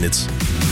Minutes.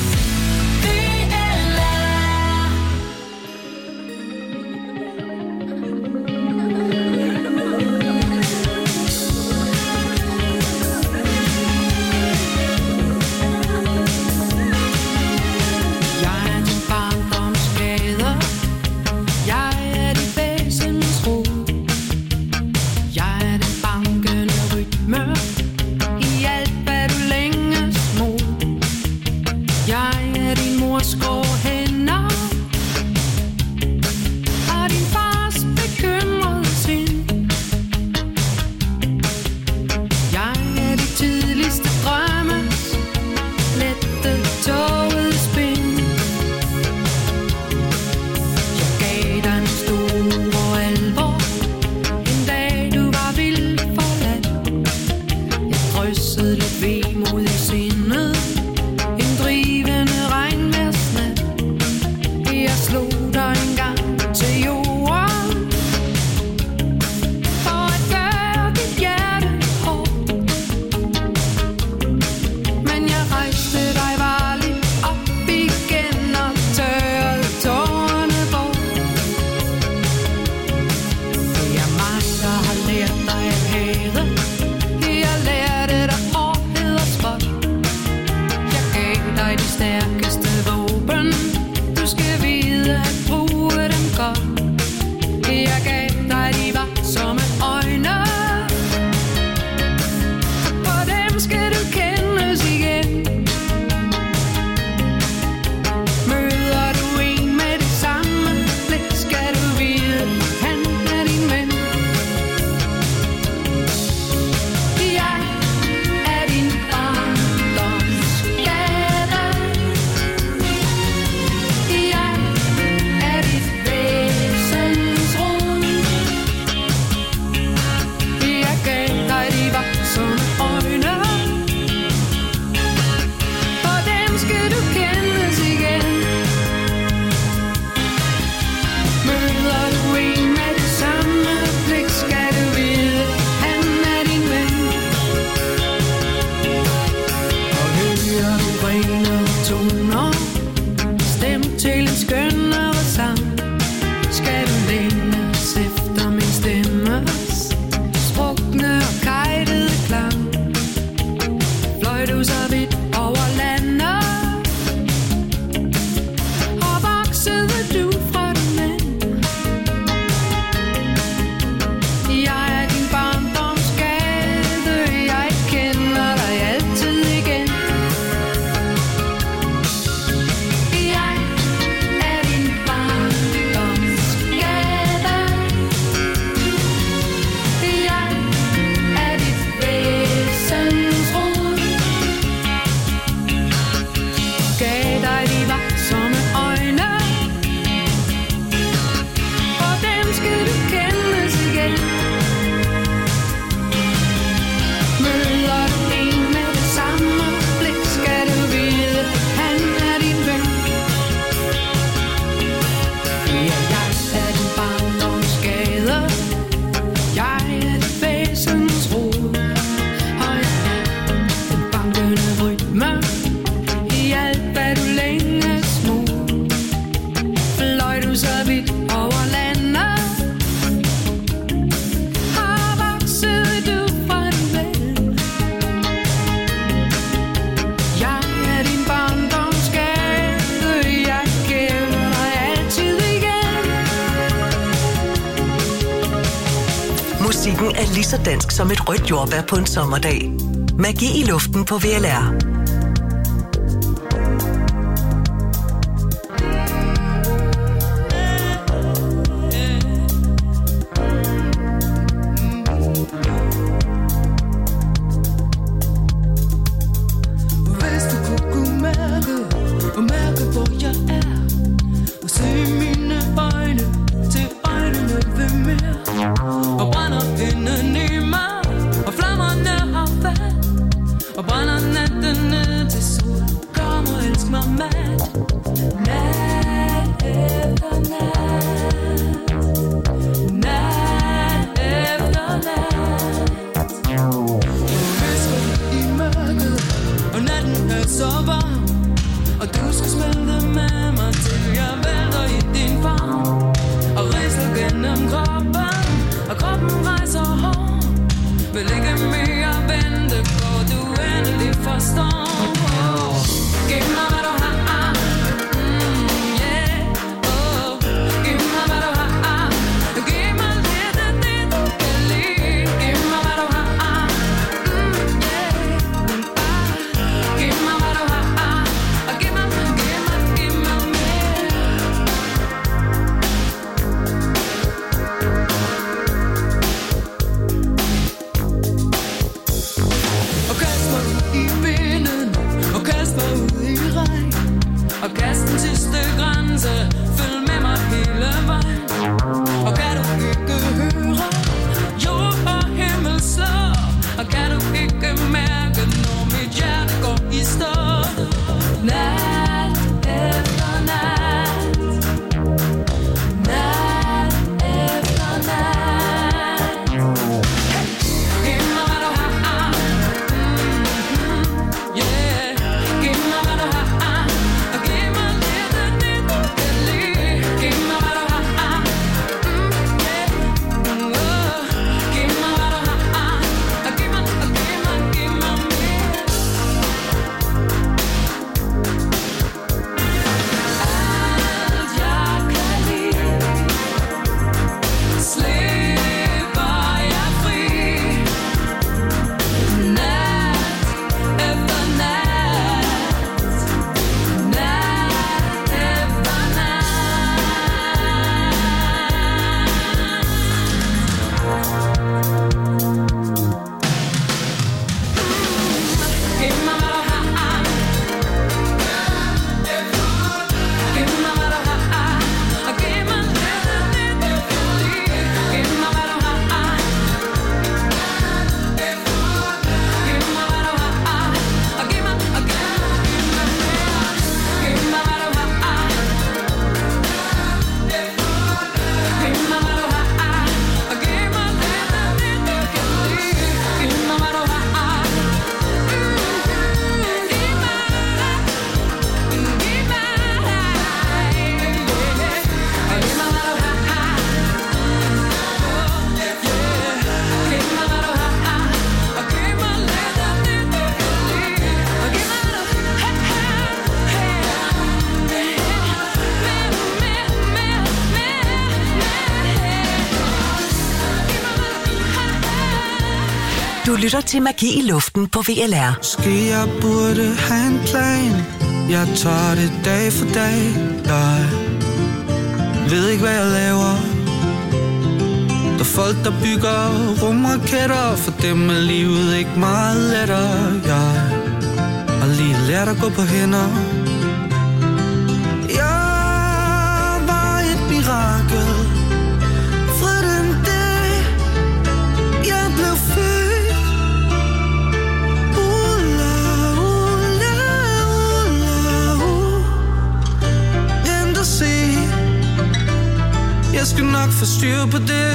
Musikken er lige så dansk som et rødt jordbær på en sommerdag. Magi i luften på VLR. Så varm lytter til Magi i Luften på VLR. Måske jeg burde have en plan. Jeg tager det dag for dag. Jeg ved ikke, hvad jeg laver. Der er folk, der bygger rumraketter. For dem er livet ikke meget lettere. Jeg har lige lært at gå på hænder. Jeg var et mirakel. Fra den dag jeg blev født. Vent og se. Jeg skal nok få styr på det.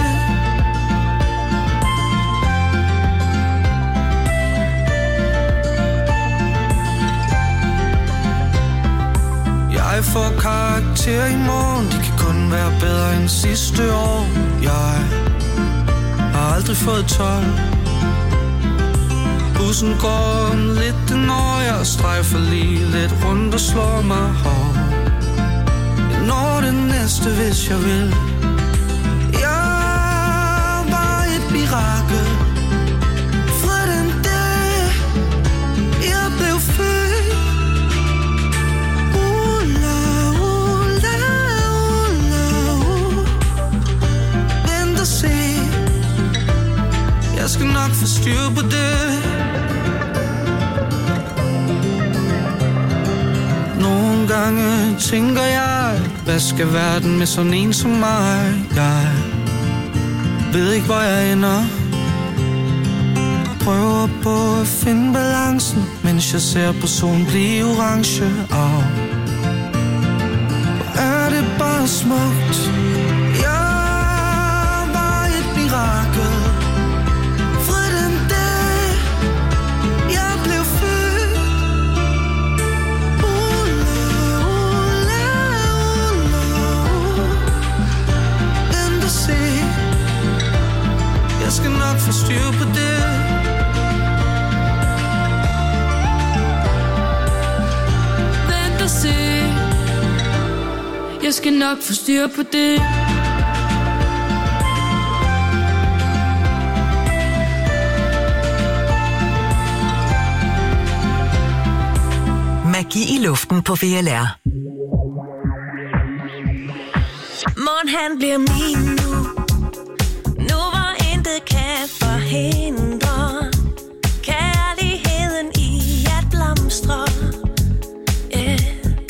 Jeg får karakter i morgen. De kan kun være bedre end sidste år. Jeg har aldrig fået 12. Bussen går lidt når jeg strejfer lige lidt rundt og slår mig hårdt. Jeg når det næste, hvis jeg vil. Jeg var et mirakel. Fra den dag jeg blev født. Jeg skal nok få styr på det. Nogle gange tænker jeg, hvad skal verden med sådan en som mig? Jeg ved ikke, hvor jeg ender. Prøver på at finde balancen, mens jeg ser på solen blive orange. Hvor er det bare smukt. Jeg var et mirakel. Jeg skal nok få styr på det. Vent og se. Jeg skal nok få styr på det. Magi i Luften på VLR. Morgen han bliver min nu. Nu hvor intet kan forhindre kærligheden i at blomstre. Yeah.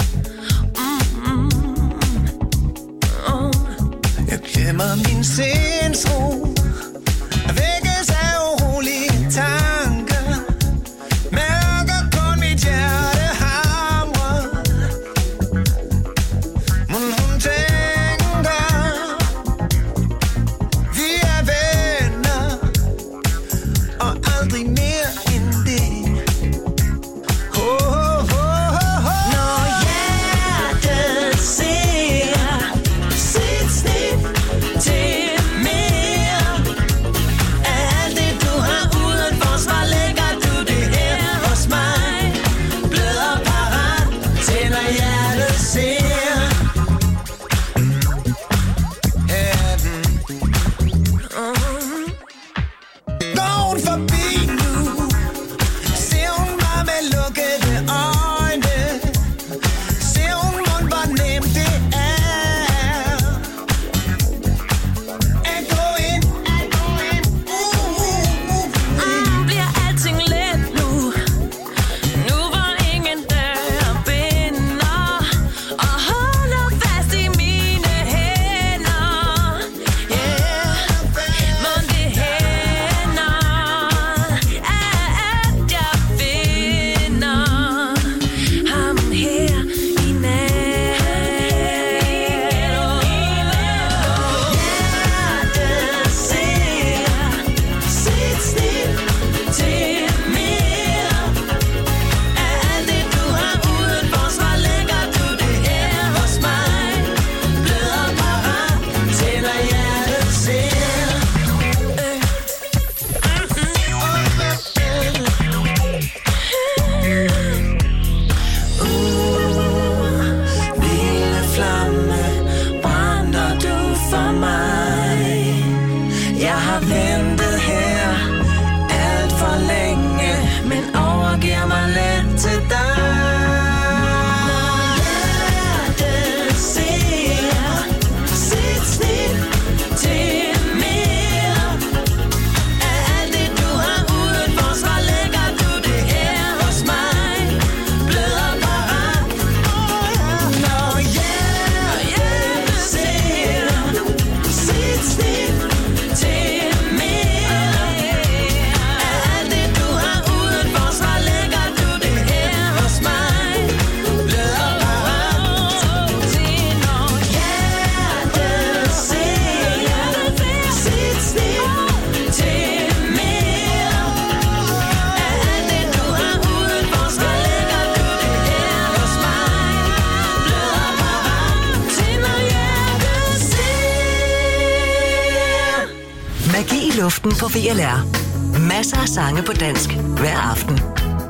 Jeg glemmer min sindsro. Vækkes af urolige tanker. Mærker kun mit hjerte hamre. Mon hun tænker vi er venner. Og aldrig mere end det. Når hjertet ser sit snit til luften på VLR. Masser af sange på dansk hver aften.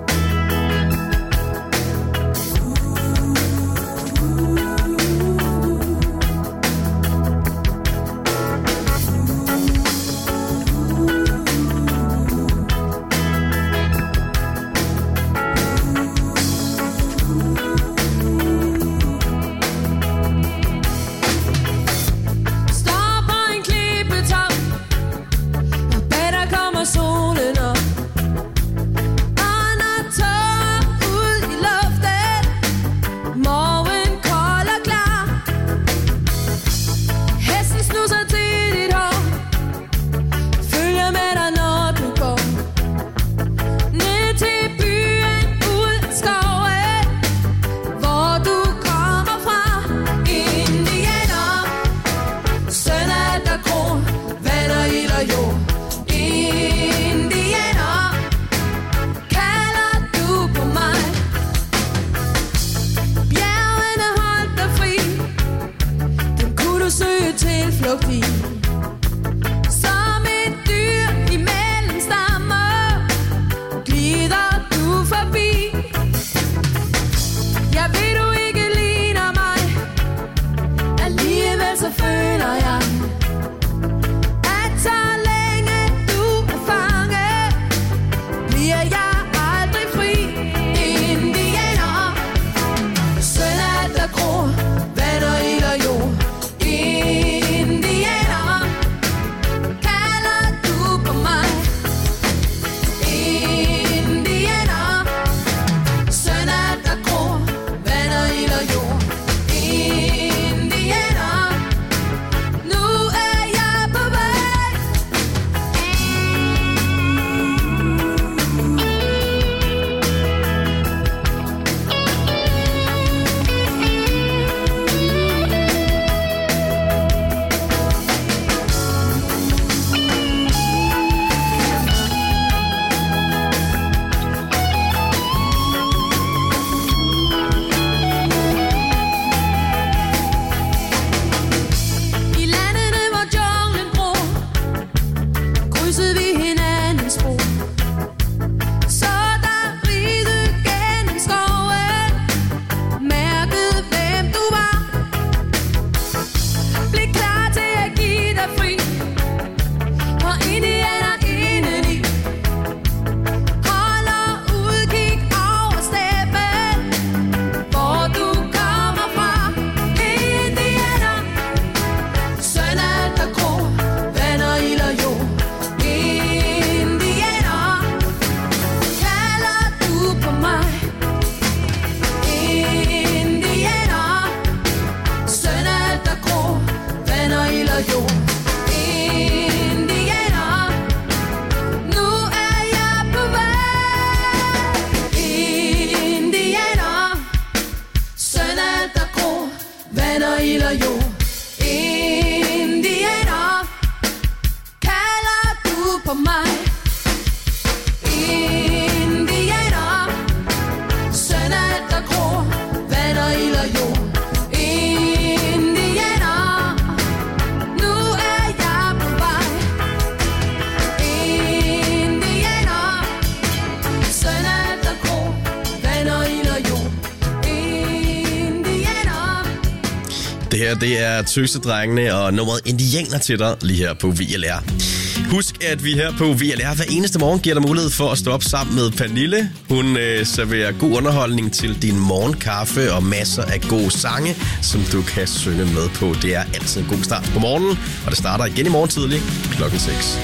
Det her, det er Tøsedrengene og nummeret Indianer til dig lige her på VLR. Husk, at vi her på VLR hver eneste morgen giver dig mulighed for at stå op sammen med Pernille. Hun serverer god underholdning til din morgenkaffe og masser af gode sange, som du kan synge med på. Det er altid en god start på morgenen, og det starter igen i morgen tidlig klokken 6.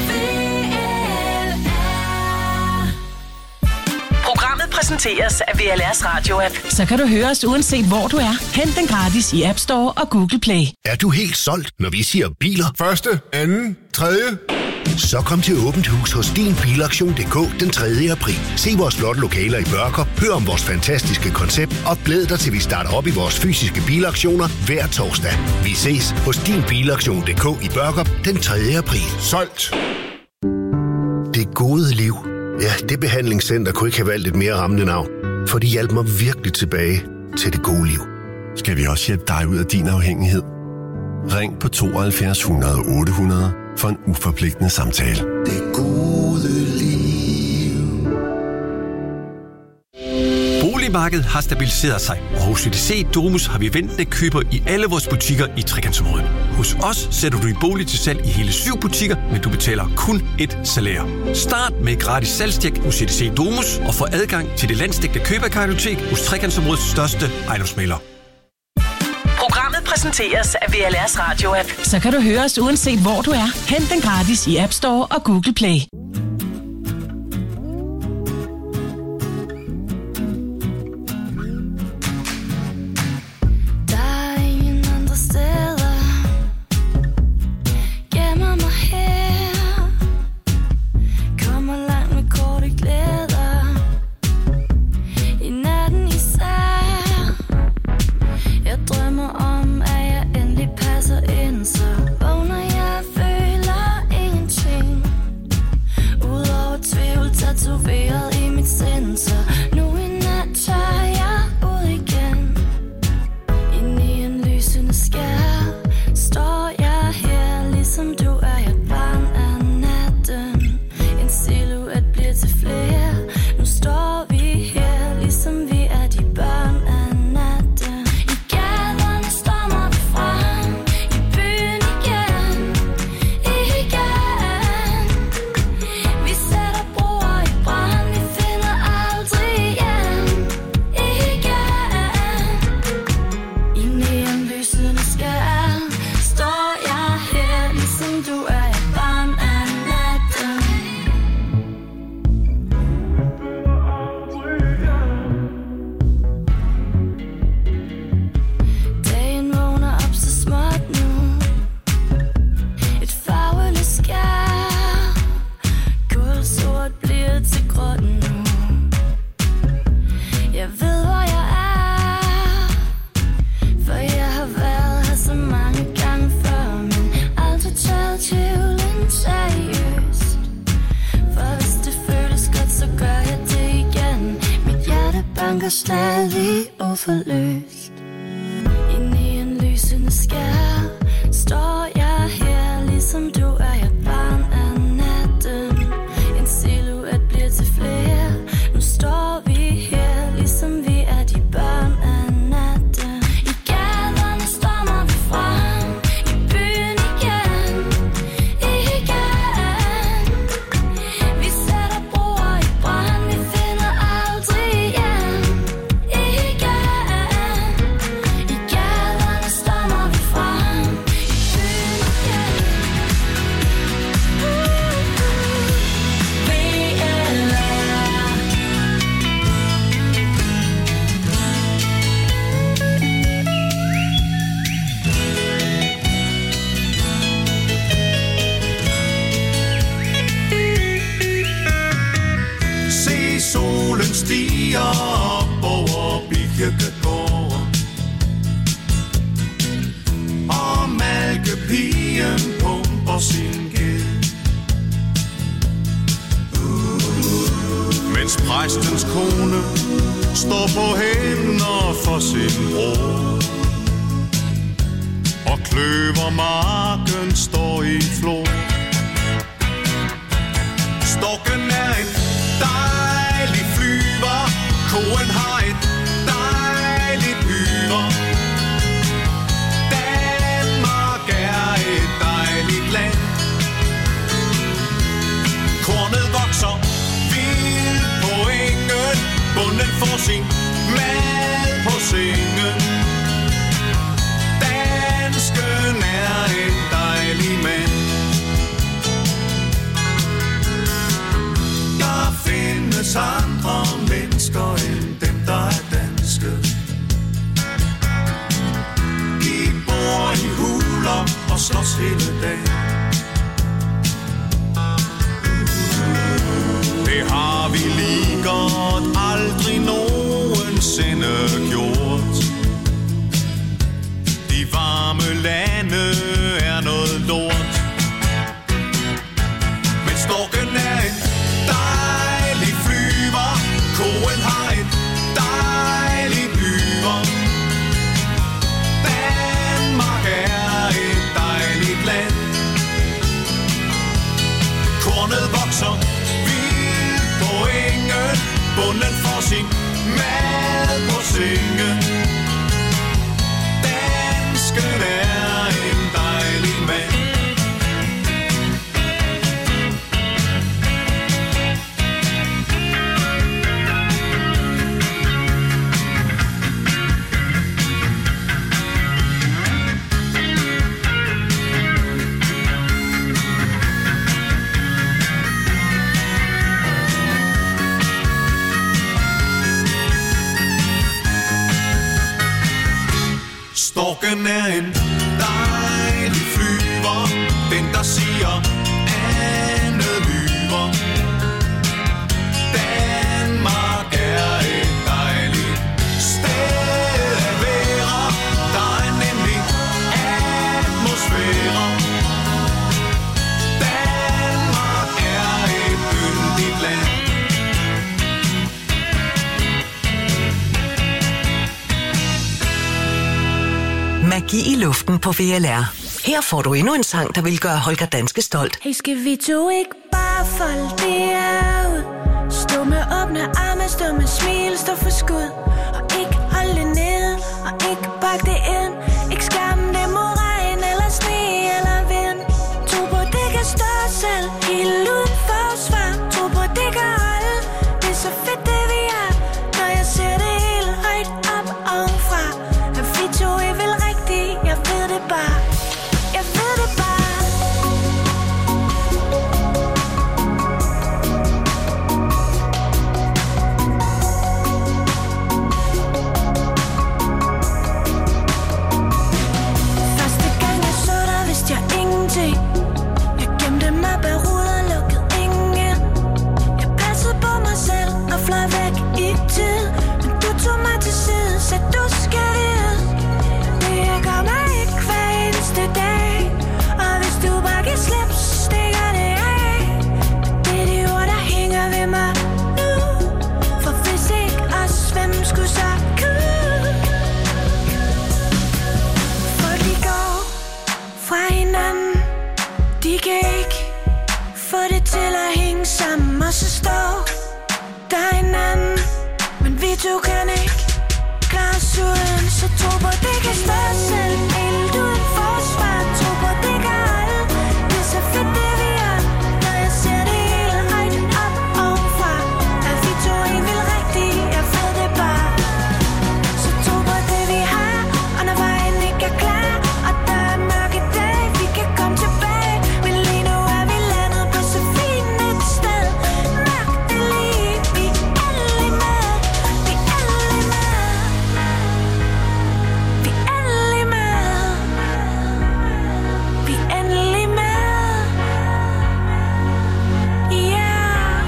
Programmet præsenteres af VLR's radio-app. Så kan du høre os uanset hvor du er. Hent den gratis i App Store og Google Play. Er du helt solgt, når vi siger biler? Første, anden, tredje. Så kom til Åbent Hus hos dinbilaktion.dk den 3. april. Se vores flotte lokaler i Børkop, hør om vores fantastiske koncept og glæd dig til, vi starter op i vores fysiske bilaktioner hver torsdag. Vi ses hos dinbilaktion.dk i Børkop den 3. april. Solgt. Det gode liv. Ja, det behandlingscenter kunne ikke have valgt et mere rammende navn, for de hjalp mig virkelig tilbage til det gode liv. Skal vi også hjælpe dig ud af din afhængighed? Ring på 72 100 800 for en uforpligtende samtale. Det gode liv. Boligmarkedet har stabiliseret sig, og hos EDC Domus har vi ventende køber i alle vores butikker i Trekantsområdet. Hos os sætter du din bolig til salg i hele 7 butikker, men du betaler kun et salær. Start med gratis salgstjek hos EDC Domus og få adgang til det landsdækkende køberkartotek hos Trekantsområdets største ejendomsmægler. Programmet præsenteres af VLR's radio-app. Så kan du høre os uanset hvor du er. Hent den gratis i App Store og Google Play. Stadig uforløst. Inde i en lysende skær står jeg her, ligesom du er jeg barn af natten. En silhuet bliver til flere. Nu står vi her, ligesom vi er de børn af natten. I gaderne stormer vi frem, i byen igen, igen. Vi sætter broer i brand, vi finder aldrig hjem. Solen stiger op over Birkegården, og malkepigen pumper sin gæld. Mens præstens kone står på hænder for sin bror, og kløvermarken står i flor. Storken er en dejlig flyver, koen har et dejligt yver. Danmark er et dejligt land. Kornet vokser vildt på engen, bonden får sin mad på sengen. Dansken er en dejlig mand. Der findes andre mennesker end dem, der er danske. De bor i huler og slås hele dagen. Det har vi lige godt aldrig nogensinde gjort. De varme lande er noget lort. Men storken er en dejlig flyver, koen har et dejligt yver. Danmark er et dejligt land. Storken er en dejlig flyver, den der siger andet lyver. Danmark er et dejligt sted at være, der er nemlig atmosfære. Danmark er et yndigt land. Magi i luften på VLR. Her får du endnu en sang, der vil gøre Holger Danske stolt. Hey, skal vi to ikke bare folde det ud? Stå med åbne arme, stå med smil, stå for skud. Og ikke holde ned, og ikke bakke det ind. Ikke skamme det mod regn, eller sne, eller vind. Tro på, det kan stå selv, helt uden forsvar. Tro på, det kan holde, det er så fedt det vi er. Når jeg ser det helt højt op ovenfra. At vi to er vel rigtigt, jeg ved det bare. Jeg ved det bare. Første gang jeg så dig, vidste jeg ingenting. Jeg gemte mig bag ruder, lukkede ingen. Jeg passede på mig selv og fløj væk i tid. Men du tog mig til side, så du skal vide. Det jeg gør mig ikke hver eneste dag. Og hvis du bare kan slippe, så stikker det af. Det er de ord, der hænger ved mig nu. For hvis ikke os, hvem skulle så kunne? Folk de går fra hinanden. De kan ikke få det til at hænge sammen. Og så står der en anden. Men vi to kan ikke klare os uden. Så tro på, det kan stå selv, helt uden forsvar. Tro på, det kan holde, det er så fedt det vi er. Når jeg ser det hele højt op ovenfra. At vi to er vel rigtigt, jeg ved det bare. Så tro på det vi har, og når vejen ikke er klar. Og der er mørke dage, vi kan komme tilbage. Men lige nu er vi landet på så fint et sted. Mørkt det lige, vi er alle med. Vi er alle med. Vi er alle med. Vi er endelig med. Yeah.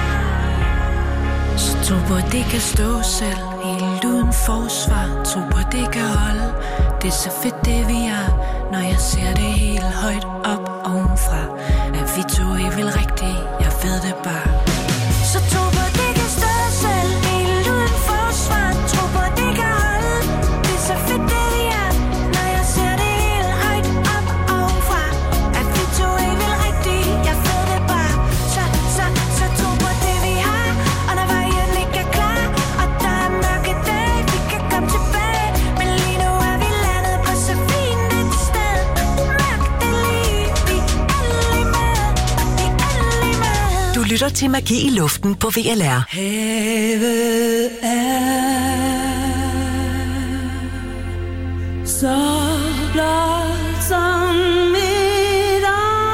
Så tro på, det kan stå selv, helt uden forsvar. Tro på, det kan holde, det er så fedt det vi er. Når jeg ser det helt højt op ovenfra. At vi to er vel rigtigt, jeg ved det bare. Så tro på, det kan stå selv, helt uden forsvar. Tro på, det kan holde, det er så fedt det vi er. Når jeg ser det helt højt op ovenfra. At vi to er vel rigtigt, jeg ved det bare. Så tro på det vi har, og når vejen ikke er klar. Og der er mørke dage, vi kan komme tilbage. Men lige nu er vi landet på så fint et sted. Mørkt det lige, vi er alle med. Vi er alle med. Du lytter til Magi i luften på VLR. Havet er så blot som mit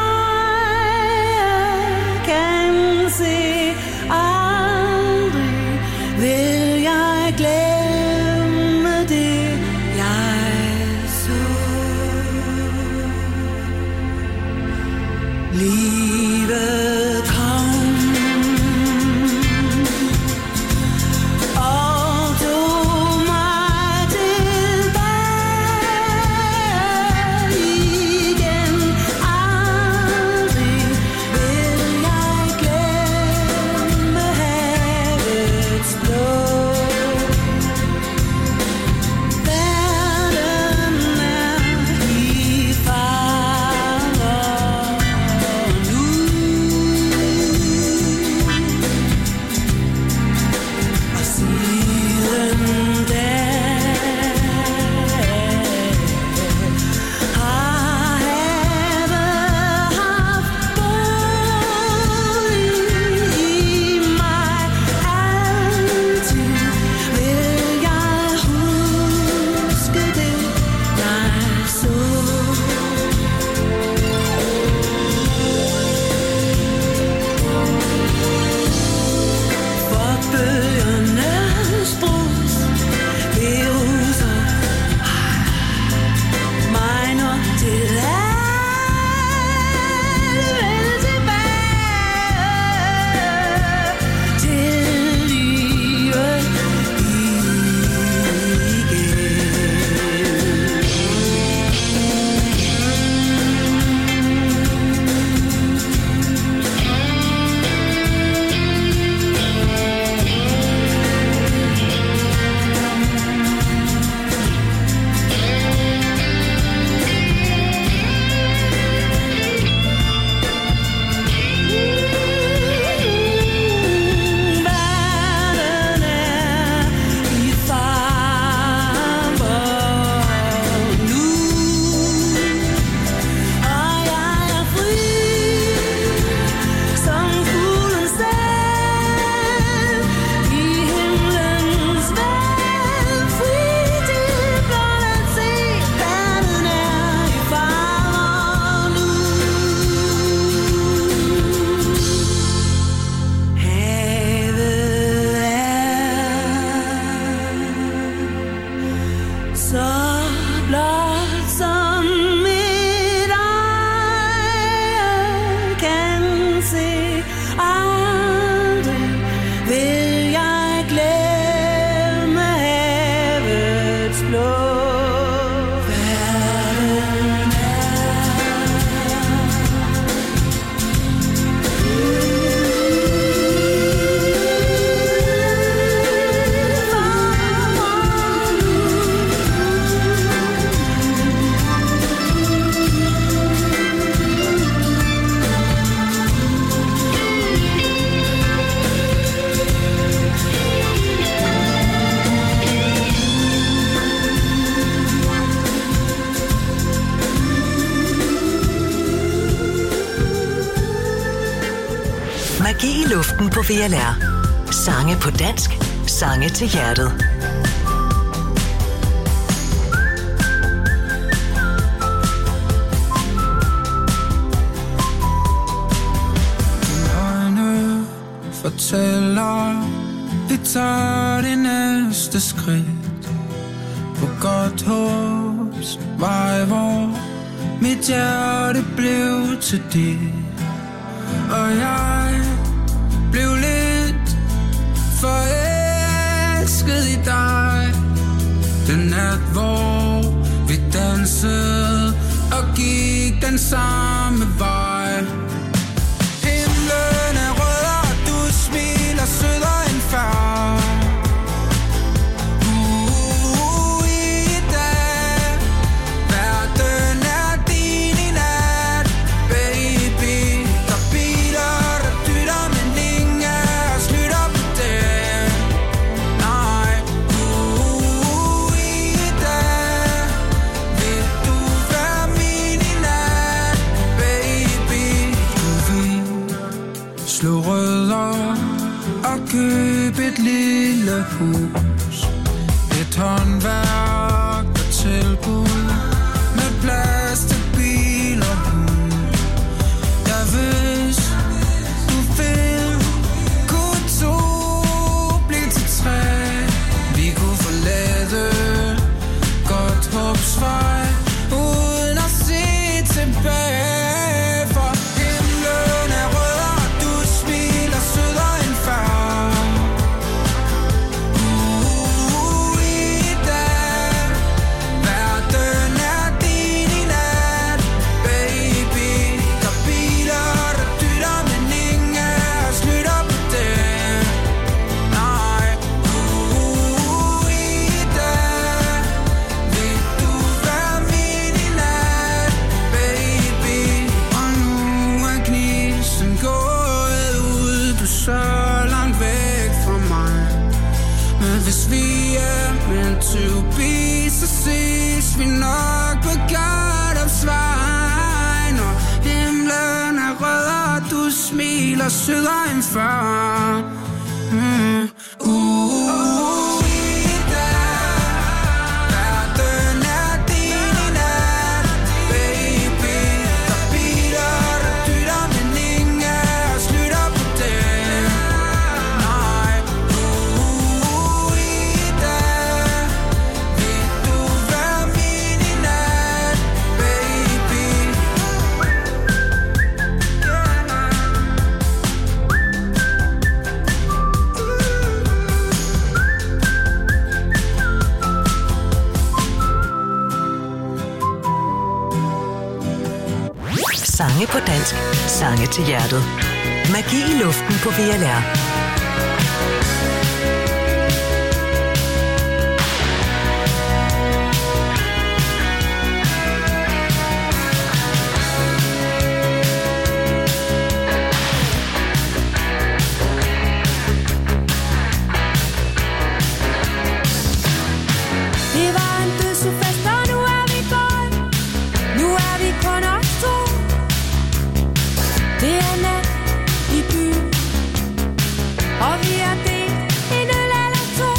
øje kan se. Aldrig vil jeg glemme det, jeg så. Livet kom og tog mig tilbage. så blot som mit øje kan se. Aldrig vil jeg glemme havets blå. Magi i luften på VLR. Sange på dansk. Sange til hjertet. Øjne fortæller, vi tager det næste skridt på godt håbs vej, hvor mit hjerte blev til dit. Og jeg blev lidt forelsket i dig. Den nat, hvor vi dansede og gik den samme vej. Himlen er rød, og du smiler sødere end før. I dag, verden er din i nat, baby. Slå rødder og køb et lille hus. Et håndværk og tilbud med plads til bil og hund. Jeg hvis du vil, kunne to blive til tre. Vi kunne forlade godt håbsvej uden at se tilbage. To be, så ses vi nok på Gardopsvej. Når himlen er rød, og du smiler sødere end før. Sange på dansk. Sange til hjertet. Magi i luften på VLR. Det var en dødsfest, og nu er vi gået. Nu er vi kun os to. Det er nat i byen, og vi er delt en øl eller to.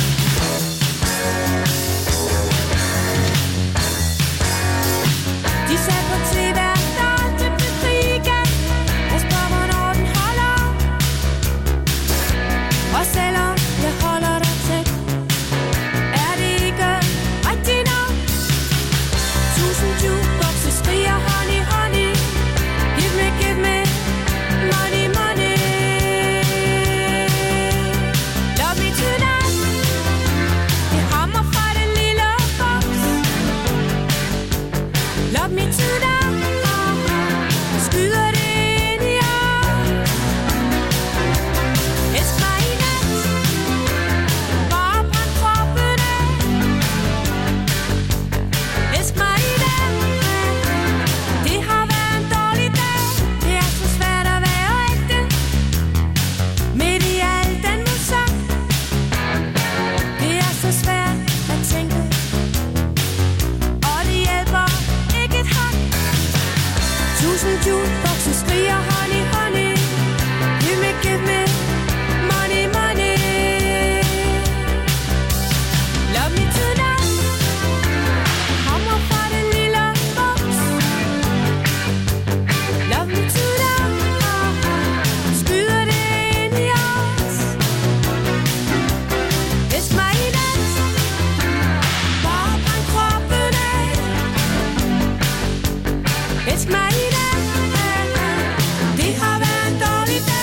De sagde på TV, at der altid blev krig igen. Jeg spørger, hvornår den holder. Og selvom jeg holder dig tæt, er det ikke rigtigt. skriger honey, honey. You may give me money, money. Love me tonight. Kommer fra den lille boks. Love me tonight. Skyder det ind i os. Elsk mig i nat. Bare brænd kroppen af. Elsk mig i nat. Det har været en dårlig dag.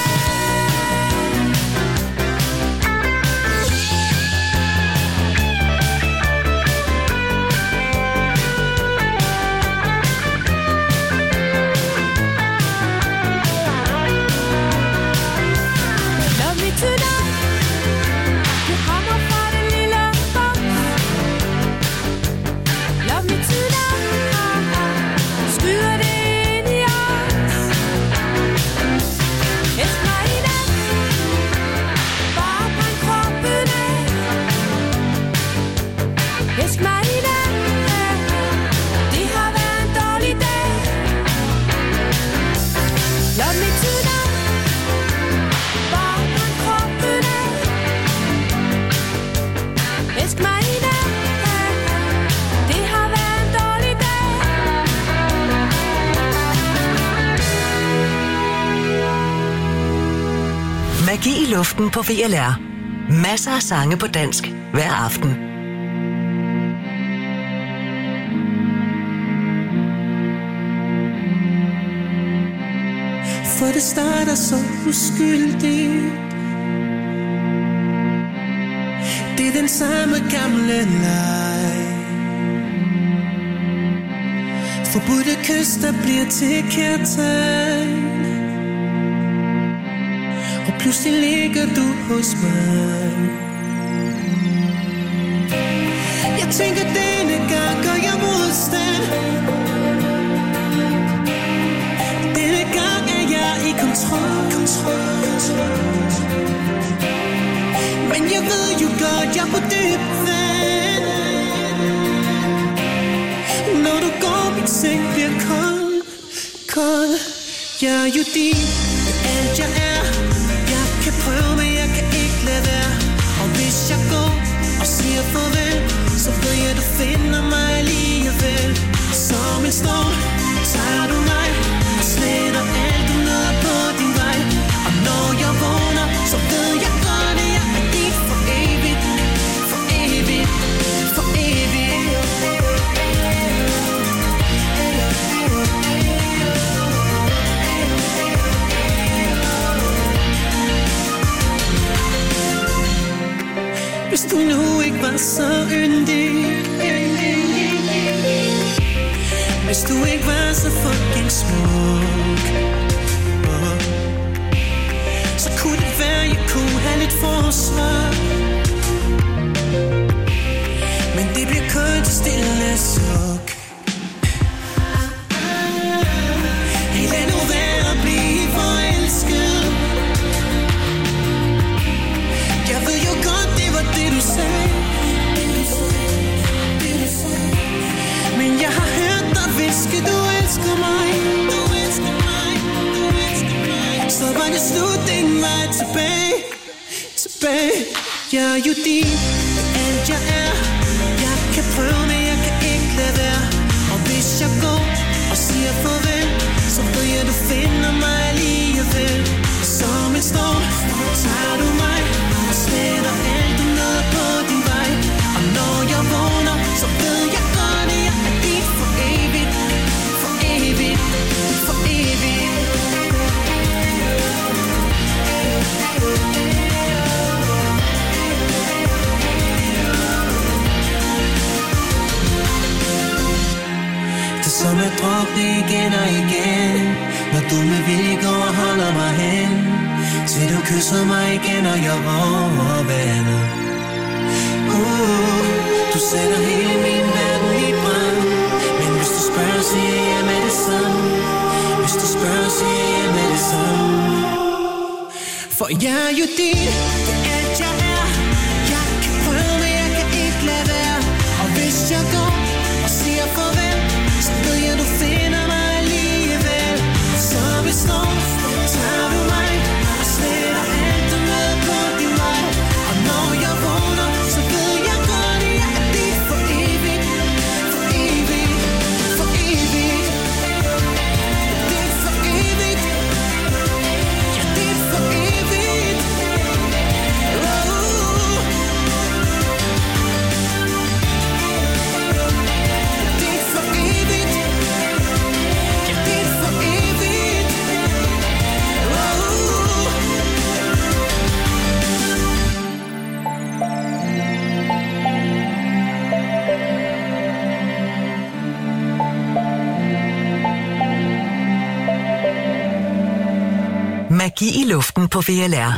Love me tonight. Du kommer fra den lille boks. Love me tonight. Skyder det ind i os. Elsk mig i nat. Bare brænd kroppen af. Elsk mig i nat. Det har været en dårlig dag. Love me tonight. Bare brænd kroppen af. Elsk mig i nat. Det har været en dårlig dag. Magi i luften på VLR. Masser af sange på dansk hver aften. For det starter så uskyldigt. Det er den samme gamle leg. Forbudte kys, der bliver til kærtegn. Og pludselig ligger du hos mig. Jeg tænker, denne gang gør jeg modstand. Denne gang er jeg i kontrol. Men jeg ved jo godt, jeg er på dyb vand. Når du går, min seng bliver kold. Jeg er jo din, alt jeg er. Jeg kan prøve, men jeg kan ikke lade være. Og hvis jeg går og siger farvel, så ved jeg, du finder mig alligevel. Som en storm tager du mig og sletter alt du nåede på din vej. Og når jeg vågner, så ved jeg godt, at jeg er dit for evigt. For evigt, for evigt. Hvis du nu ikke var så yndig, hvis du ikke var så fucking smuk, så kunne det være, jeg kunne have lidt forsvar. Men det bliver kun til stille suk. Hey, lad nu være at blive forelsket. Jeg ved jo godt, det var det du sagde. Men jeg har hørt dig hviske, du elsker mig. Du elsker mig, du elsker mig. Så var det slut, ingen vej tilbage. Jeg er jo din, alt jeg er. Jeg kan prøve, men jeg kan ikke lade være. Og hvis jeg går og siger farvel, så ved jeg, du finder mig alligevel. Som en storm tager du mig og sletter alt du nåede på din vej. Og når jeg vågner, så ved jeg godt, at jeg er dit for evigt. For evigt, for evigt. Det er som at drukne igen og igen, når du med vilje går og holder mig hen, til du kysser mig igen, og jeg over vandet. Du sætter hele min verden i brand. Men hvis du spørger, siger jeg med det samme. Hvis du spørger, siger jeg med det samme. For jeg er jo din, det er alt jeg er. Jeg kan prøve, men jeg kan ikke lade være. Og hvis jeg går og siger farvel, så ved jeg, du finder mig alligevel. Så hvis Magi i luften på VLR.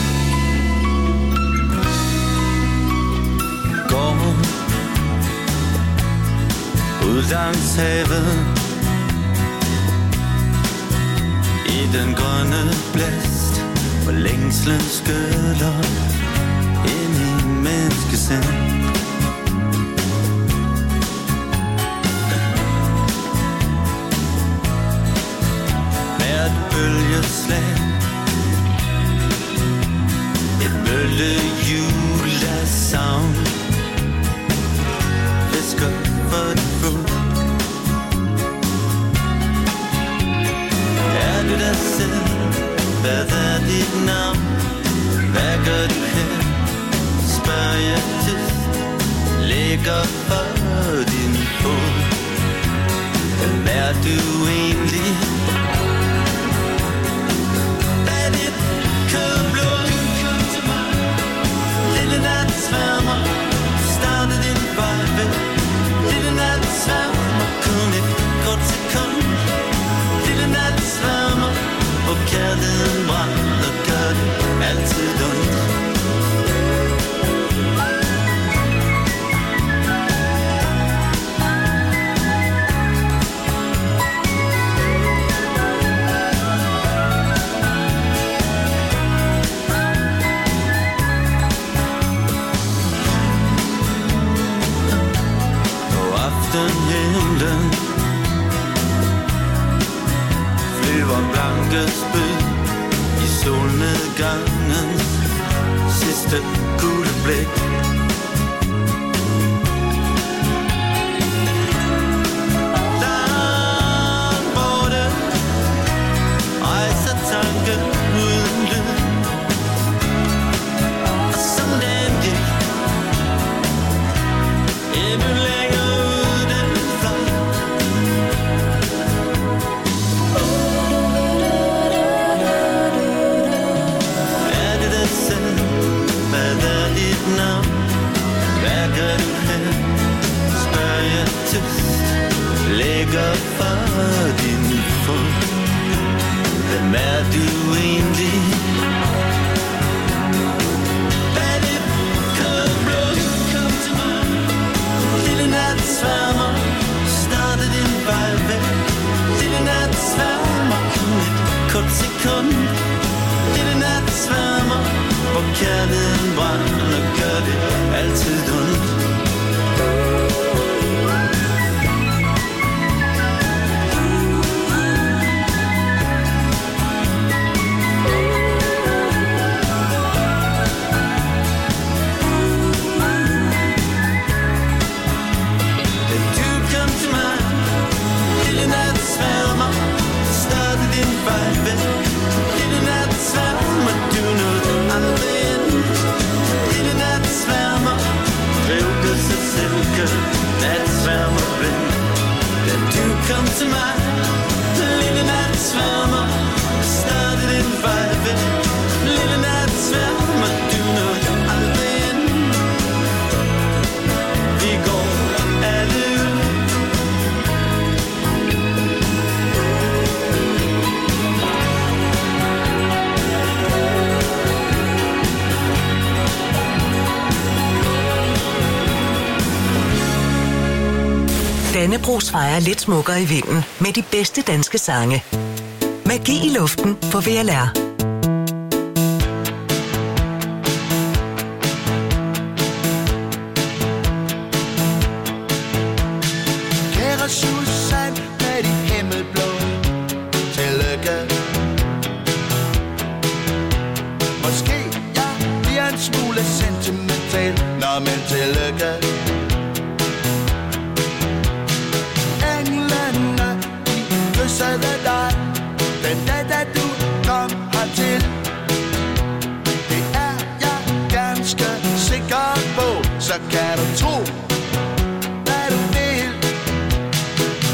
Går ud langs havet i den grønne blæst, hvor længslen skyller ind i menneskesind. Hvert bølgeslag, et møllehjul af savn, fisker for det fod. Er du dig selv? Hvad er dit navn? Hvad gør du her? Spørger jeg tyst. Ligger for din fod. Hvem er du egentlig? Er dit kødblod? Kom til mig. Lille nat sværmer. Starter din vej væk. Lille nat sværmer. Kun et kort sekund. Lille nat sværmer. Og kærligheden brænder, gør det altid ondt. På aftenhimlen flyver blanke spøg i solnedgangens sidste gule blik. Langt borte rejser tanken uden lyd. Og som den gik endnu længere ud den fløj. Ligger for din fod. Hvem er du egentlig? Er det kødblod? Kom til mig. Lille nat sværmer. Starter din vej væk. Lille nat sværmer. Kun et kort sekund. Lille nat sværmer. Hvor kærligheden brænder, gør det altid ondt. Kom til mig, lille nat sværmer. Start din vej væk. Lille nat sværmer. Du nåede aldrig ind. Vi går alle ud. Dannebrogs fejrer lidt smukkere i vinden med de bedste danske sange. Magi i luften på VLR. Kære Susan med dit himmelblå, tillykke. Måske jeg bliver en smule sentimental, nå men tillykke. Kyssede dig den dag, da du kom hertil. Det er jeg ganske sikker på, så kan du tro, hvad du vil.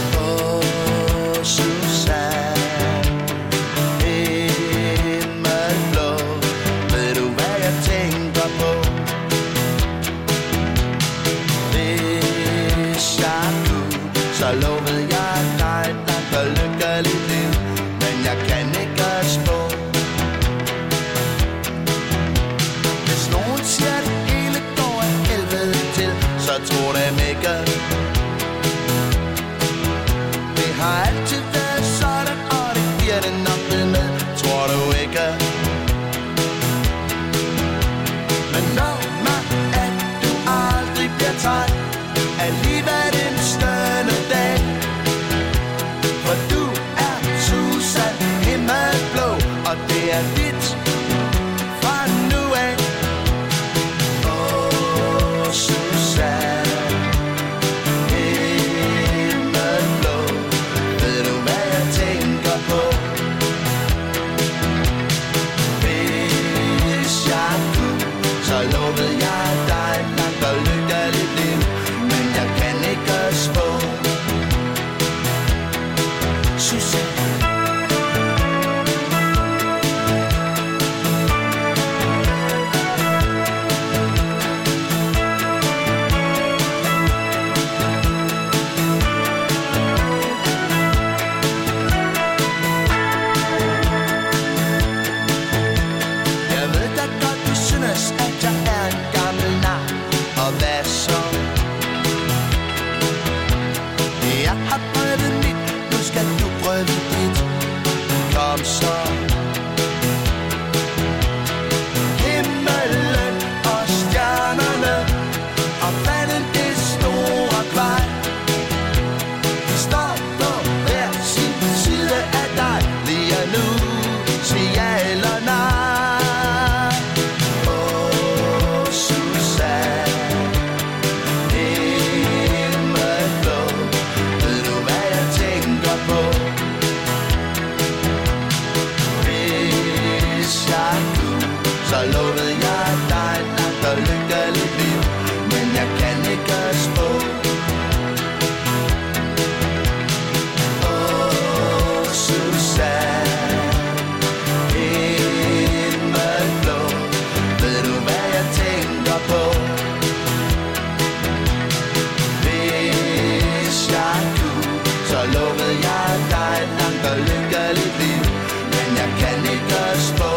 så lovede jeg dig et langt og lykkeligt liv. Men jeg kan ikke spå.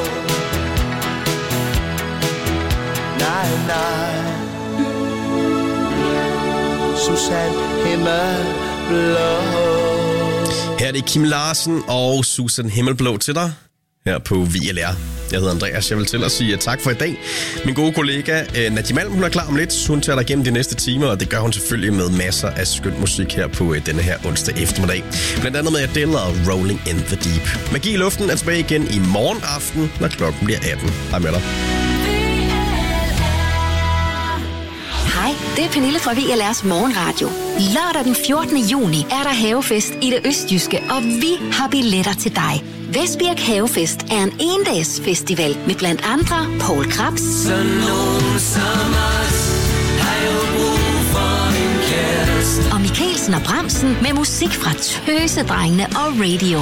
Nej, nej. Susan Himmelblå. Her er det Kim Larsen og Susan Himmelblå til dig her på VLR. Jeg hedder Andreas. Jeg vil til at sige tak for i dag. Min gode kollega Nadia Malm, hun er klar om lidt. Hun tager dig igennem de næste timer, og det gør hun selvfølgelig med masser af skøn musik her på denne her onsdag eftermiddag. Blandt andet med Adele og Rolling in the Deep. Magi i luften er tilbage igen i morgen aften, når klokken bliver 18. Hej med dig. Hej, det er Pernille fra VLR's Morgenradio. Lørdag den 14. juni er der havefest i det østjyske, og vi har billetter til dig. Vestbirk Havefest er en endags festival med blandt andre Poul Krebs, og Mikkelsen og Bremsen med musik fra Tøsedrengene og Radio.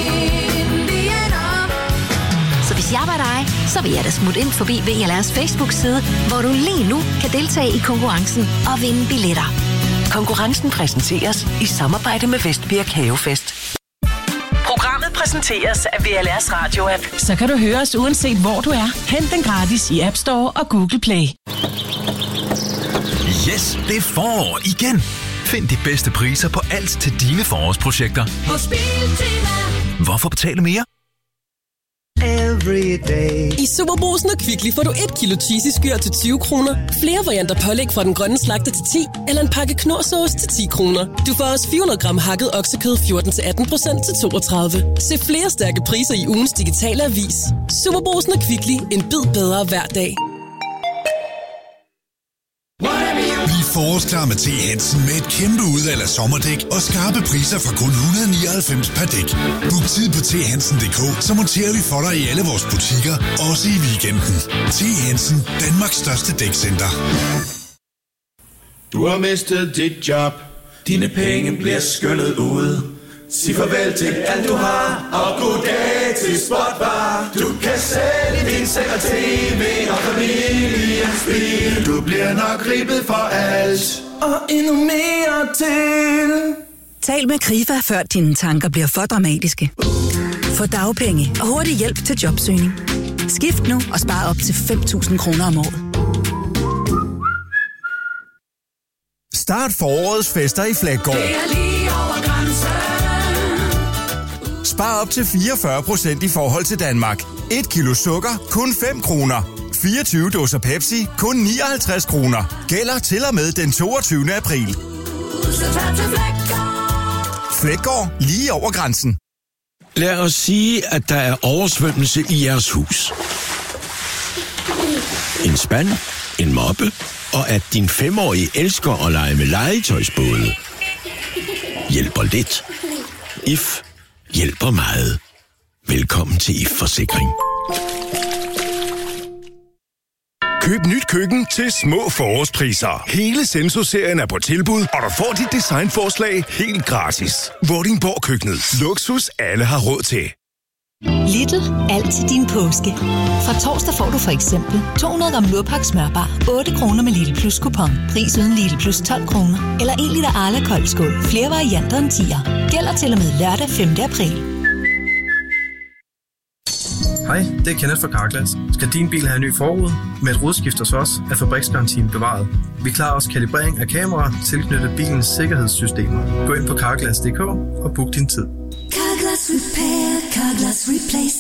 Så hvis jeg var dig, så vil jeg da smutte ind forbi VLR's Facebook-side, hvor du lige nu kan deltage i konkurrencen og vinde billetter. Konkurrencen præsenteres i samarbejde med Vestbirk Havefest. Programmet præsenteres af VLR's radio-app. Så kan du høre os uanset hvor du er. Hent den gratis i App Store og Google Play. Yes, det er forår igen. Find de bedste priser på alt til dine forårsprojekter. Hos Biltema. Hvorfor betale mere? I Superbrugsen og Kvickly får du 1 kilo cheesy skyr til 20 kroner, flere varianter pålæg fra den grønne slagter til 10, eller en pakke knorrsauce til 10 kroner. Du får også 400 gram hakket oksekød 14-18% til 32. Se flere stærke priser i ugens digitale avis. Superbrugsen og Kvickly. En bid bedre hver dag. Bliv forårsklar med T. Hansen med et kæmpe udvalg af sommerdæk og skarpe priser fra kun 199 per dæk. Book tid på thansen.dk, så monterer vi for dig i alle vores butikker, også i weekenden. T. Hansen, Danmarks største dækcenter. Du har mistet dit job. Dine penge bliver skyllet ud. Sig farvel til alt du har, og goddag til Spotbar. Du kan sælge din seng og tv og familiens bil. Du bliver nok ribbet for alt, og endnu mere til. Tal med Krifa, før dine tanker bliver for dramatiske. Få dagpenge og hurtig hjælp til jobsøgning. Skift nu og spar op til 5.000 kroner om året. Start forårets fester i Flækgaard. Det er lige over grænsen. Spar op til 44% i forhold til Danmark. 1 kilo sukker, kun 5 kroner. 24 dåser Pepsi, kun 59 kroner. Gælder til og med den 22. april. Flækgaard, lige over grænsen. Lad os sige, at der er oversvømmelse i jeres hus. En spand, en moppe, og at din 5-årige elsker at lege med legetøjsbåde. Hjælper lidt. IF hjælper meget. Velkommen til IF Forsikring. Køb nyt køkken til små forårspriser. Hele Senso-serien er på tilbud, og du får dit designforslag helt gratis. Vordingborg Køkkenet. Luksus alle har råd til. Lidl. Alt til din påske. Fra torsdag får du for eksempel 200 gram Lurpak smørbar 8 kroner med Lidl Plus kupon. Pris uden Lidl Plus 12 kroner. Eller 1 liter Arla koldskål. Flere varianter end 10'er. Gælder til og med lørdag 5. april. Hej, det er Kenneth fra Carglass. Skal din bil have en ny forrude? Med et rodskift hos os er fabriksgarantien bevaret. Vi klarer også kalibrering af kameraer tilknyttet bilens sikkerhedssystemer. Gå ind på carglass.dk og book din tid. Carglass Repair, Carglass Replace.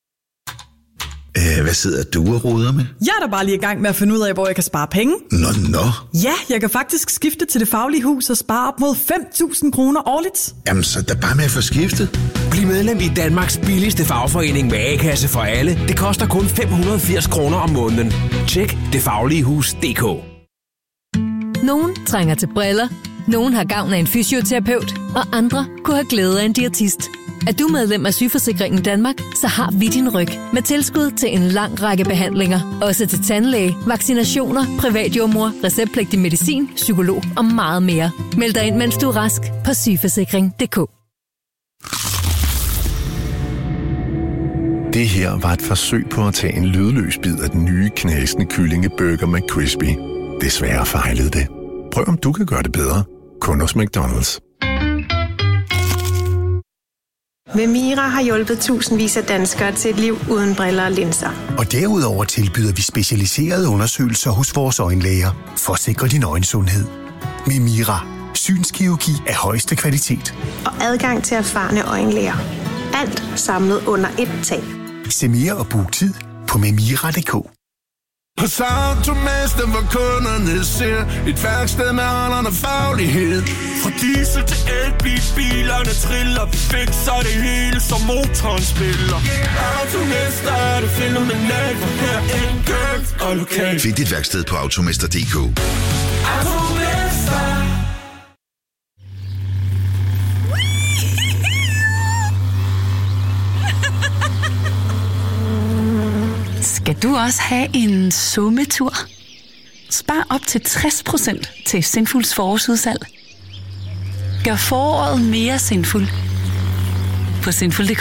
Hvad sidder du og roder med? Jeg er da bare lige i gang med at finde ud af, hvor jeg kan spare penge. Nå. Ja, jeg kan faktisk skifte til Det Faglige Hus og spare op mod 5.000 kroner årligt. Jamen, så der bare med at få skiftet. Bliv medlem i Danmarks billigste fagforening med A-kasse for alle. Det koster kun 580 kroner om måneden. Tjek detfagligehus.dk. Nogen trænger til briller. Nogen har gavn af en fysioterapeut. Og andre kunne have glæde af en diætist. Er du medlem af Sygeforsikringen Danmark, så har vi din ryg med tilskud til en lang række behandlinger. Også til tandlæge, vaccinationer, privatjordmor, receptpligtig medicin, psykolog og meget mere. Meld dig ind, mens du er rask på sygeforsikring.dk. Det her var et forsøg på at tage en lydløs bid af den nye knasende kyllingeburger McCrispy. Desværre fejlede det. Prøv om du kan gøre det bedre. Kun hos McDonald's. Memira har hjulpet tusindvis af danskere til et liv uden briller og linser. Og derudover tilbyder vi specialiserede undersøgelser hos vores øjenlæger for at sikre din øjensundhed. Memira. Synskirurgi af højeste kvalitet. Og adgang til erfarne øjenlæger. Alt samlet under ét tag. Se mere og book tid på memira.dk. Hos Automester, hvor kunderne ser et værksted med alderen og faglighed. Fra diesel til elbil, bilerne triller, vi fikser det hele, som motoren spiller. Automester er det fænomenalt, for her enkelt og lokalt. Find dit værksted på automester.dk. Automester. Skal du også have en sommetur? Spar op til 60% til Sinfuls forårsudsalg. Gør foråret mere sinful på sinful.dk.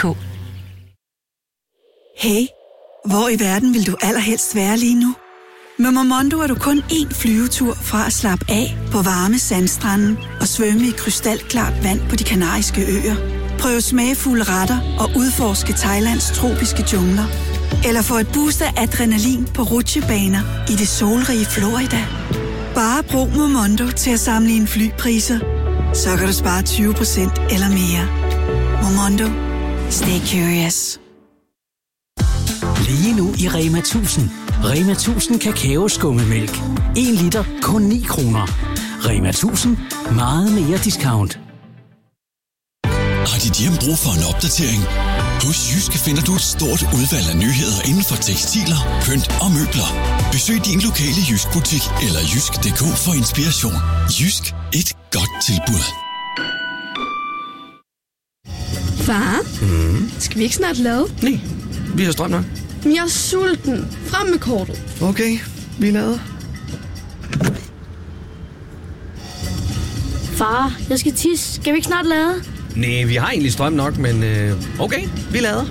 Hey, hvor i verden vil du allerhelst være lige nu? Med Momondo er du kun én flyvetur fra at slappe af på varme sandstrande og svømme i krystalklart vand på de Kanariske Øer. Prøv smagfulde retter og udforske Thailands tropiske jungler. Eller få et boost af adrenalin på rutsjebaner i det solrige Florida. Bare brug Momondo til at sammenligne flypriser. Så kan du spare 20% eller mere. Momondo. Stay curious. Lige nu i Rema 1000. Rema 1000 kakaoskummemælk. 1 liter kun 9 kroner. Rema 1000. Meget mere discount. Har dit hjem brug for en opdatering? Hos Jyske finder du et stort udvalg af nyheder inden for tekstiler, pynt og møbler. Besøg din lokale Jysk-butik eller jysk.dk for inspiration. Jysk. Et godt tilbud. Far, skal vi ikke snart lave? Nej, vi har strøm nok. Men jeg er sulten. Frem med kortet. Okay, vi lader. Far, jeg skal tisse. Skal vi ikke snart lade? Nej, vi har egentlig strøm nok, men okay, vi lader.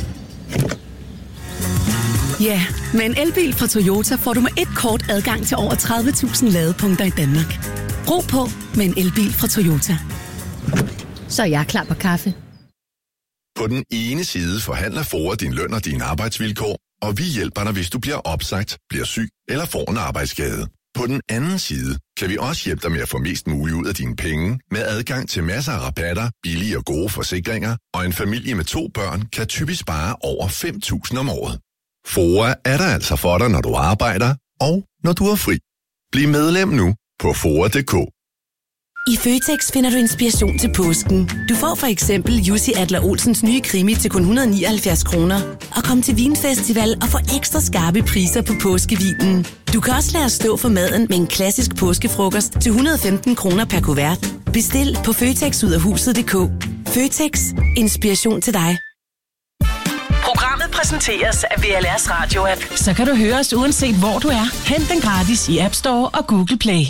Ja, med en elbil fra Toyota får du med et kort adgang til over 30.000 ladepunkter i Danmark. Ro på med en elbil fra Toyota. Så er jeg klar på kaffe. På den ene side forhandler FOA din løn og dine arbejdsvilkår, og vi hjælper dig, hvis du bliver opsagt, bliver syg eller får en arbejdsskade. På den anden side kan vi også hjælpe dig med at få mest muligt ud af dine penge, med adgang til masser af rabatter, billige og gode forsikringer, og en familie med 2 børn kan typisk spare over 5.000 om året. FOA er der altså for dig, når du arbejder, og når du er fri. Bliv medlem nu på FOA.dk. I Føtex finder du inspiration til påsken. Du får for eksempel Jussi Adler-Olsens nye krimi til kun 179 kroner. Og kom til Vinfestival og få ekstra skarpe priser på påskevinen. Du kan også lade os stå for maden med en klassisk påskefrokost til 115 kroner per kuvert. Bestil på føtexudafhuset.dk. Føtex. Inspiration til dig. Programmet præsenteres af VLR's radio-app. Så kan du høre os uanset hvor du er. Hent den gratis i App Store og Google Play.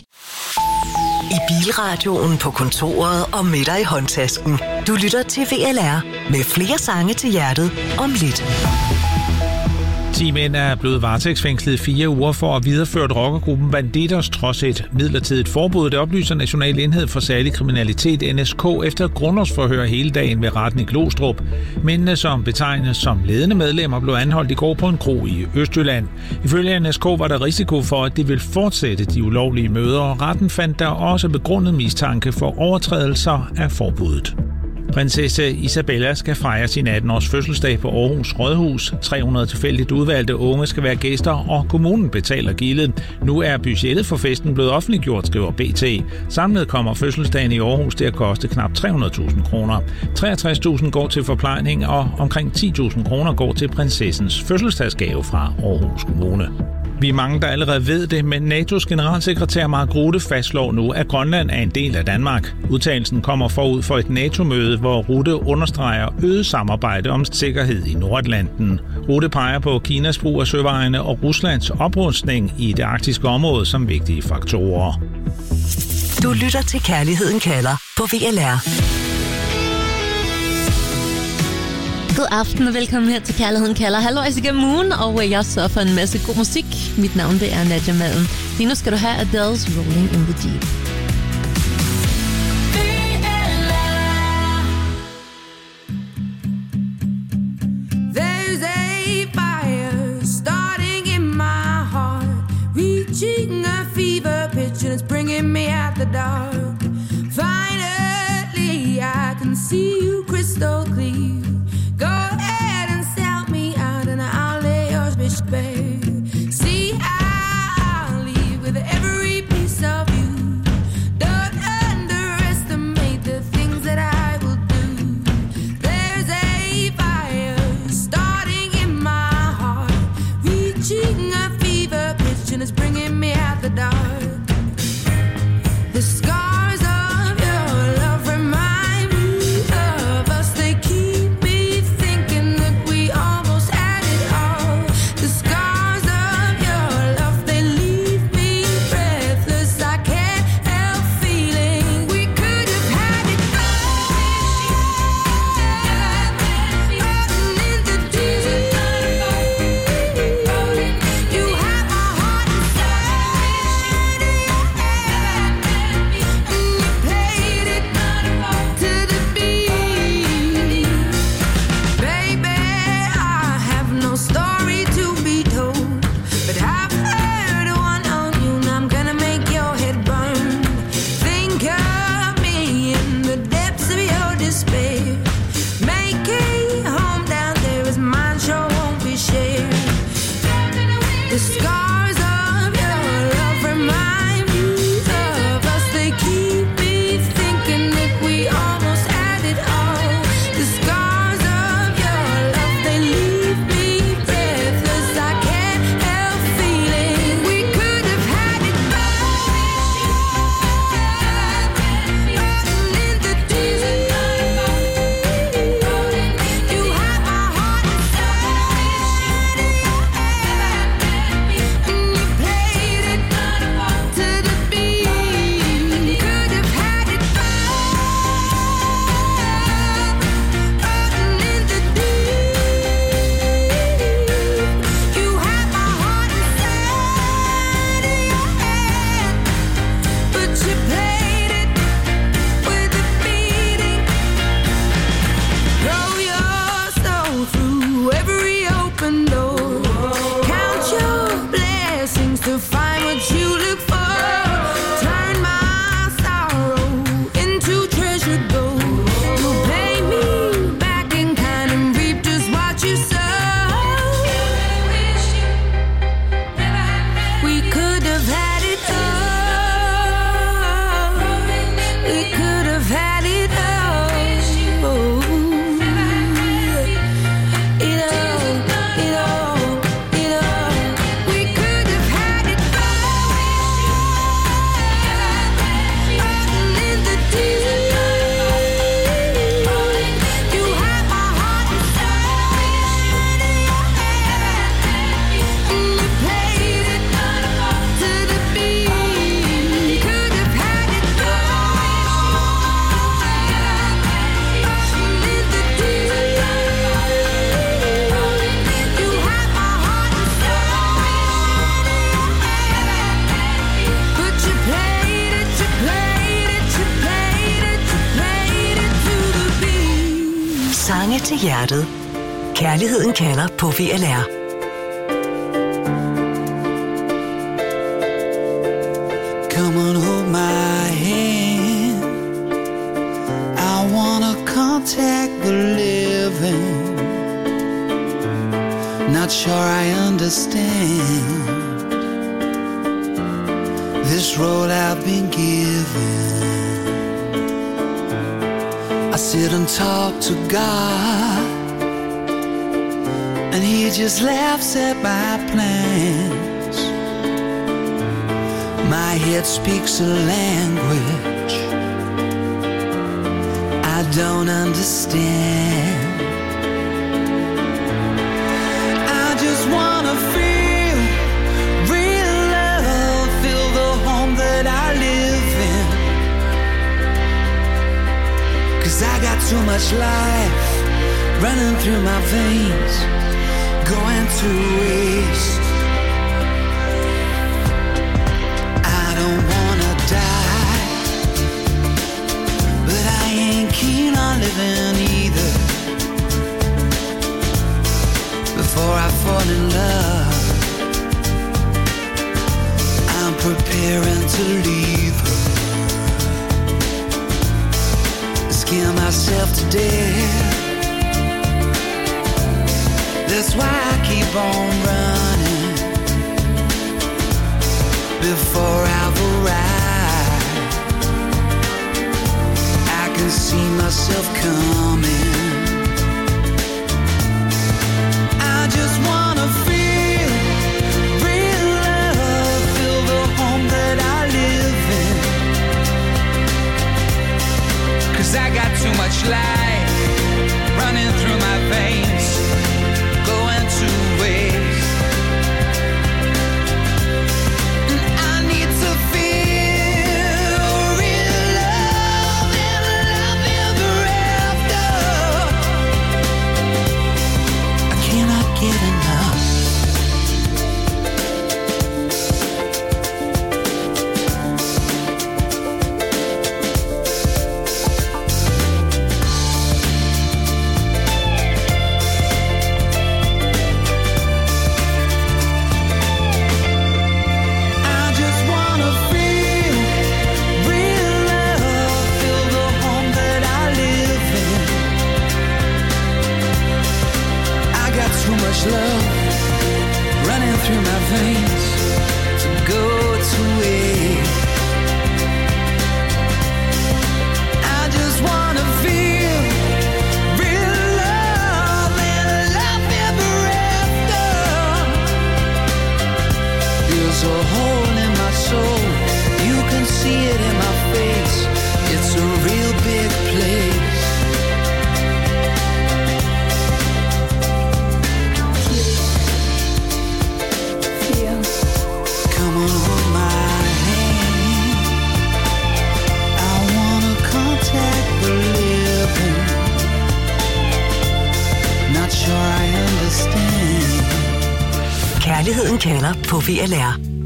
I bilradioen, på kontoret og med dig i håndtasken. Du lytter til VLR med flere sange til hjertet om lidt. 10 mænd er blevet varetægtsfængslet 4 uger for at videreføre rockergruppen Bandidos trods et midlertidigt forbud. Det oplyser National Enhed for Særlig Kriminalitet, NSK, efter grundlovsforhør hele dagen ved retten i Glostrup. Mændene, som betegnes som ledende medlemmer, blev anholdt i går på en kro i Østjylland. Ifølge NSK var der risiko for, at de ville fortsætte de ulovlige møder, og retten fandt der også begrundet mistanke for overtrædelser af forbuddet. Prinsesse Isabella skal fejre sin 18-års fødselsdag på Aarhus Rådhus. 300 tilfældigt udvalgte unge skal være gæster, og kommunen betaler gildet. Nu er budgettet for festen blevet offentliggjort, skriver BT. Samlet kommer fødselsdagen i Aarhus til at koste knap 300.000 kroner. 63.000 går til forplejning, og omkring 10.000 kroner går til prinsessens fødselsdagsgave fra Aarhus Kommune. Vi er mange, der allerede ved det, men NATO's generalsekretær Mark Rutte fastslår nu, at Grønland er en del af Danmark. Udtalelsen kommer forud for et NATO-møde, hvor Rutte understreger øget samarbejde om sikkerhed i Nordatlanten. Rutte peger på Kinas brug af søvejene og Ruslands oprustning i det arktiske område som vigtige faktorer. Du lytter til Kærligheden kalder på VLR. God aften og velkommen her til Kærligheden kalder. Halvøjs igennem ugen, og jeg sørger for en masse god musik. Mit navn det er Nadia Malm. Lige nu skal du have Adele's Rolling in the Deep. see you crystal clear. Go ahead and sell me out and I'll lay yours bitch bare. See, I'll leave with every piece of you. Don't underestimate the things that I will do. There's a fire starting in my heart, reaching a fever pitch and it's bringing me out the dark. The scars of your love remind me of us. They keep me thinking that we almost had it all. The scars of your love, they leave me breathless. I can't help feeling we could have had it all. Rotten in the deep. You have my heart inside of your hand, and you played it to the beat. Baby, I have no story to be told, but I've heard one on you, and I'm gonna make your head burn. Think of me in the depths of your despair. Make a home down there as mine sure won't be shared. The scars of your love remind me of us. They keep me thinking that we almost had it all. The scars of your love, they leave me breathless. I can't help feeling we could have had it all. Rotten in the deep. You have my heart inside of your hand, and you played it to the beat. Could have had it all. Rotten in the deep. You have my heart inside of your hand, but you played it with a beating. Throw your soul through every open door. Count your blessings to find what you look for. Turn my sorrow into treasured gold. You'll pay me back in kind and reap just what you sow. We could have had it all. We could have had it all. It all. We could have had it all. Rotten in the deep. You have my heart inside of your hand, and you played it to the beat. Could have had it all. Rotten in the deep. You have my heart inside of your hand, but you played it to the beat. Sange til hjertet. Kærligheden kalder på VLR. Come and hold my hand. I wanna contact the living. Not sure I understand this role I've been given. I sit and talk to God, and He just laughs at my plans. My head speaks a language I don't understand. I just wanna feel real love, feel the home that I live in. 'Cause I got too much life running through my veins, going to waste. I don't wanna die, but I ain't keen on living either. Before I fall in love, I'm preparing to leave her. working myself to death. That's why I keep on running before I've arrived. I can see myself coming. I just wanna feel real love, feel the home that I live in. 'Cause I got too much life running through my veins, going to waste. And I need to feel real love and love ever after. I cannot get enough. Love running through my veins to go to waste. I just wanna feel real love and love ever after. There's a hole in my soul, you can see it in my face. It's a real big place. Kærligheden kalder på VLR.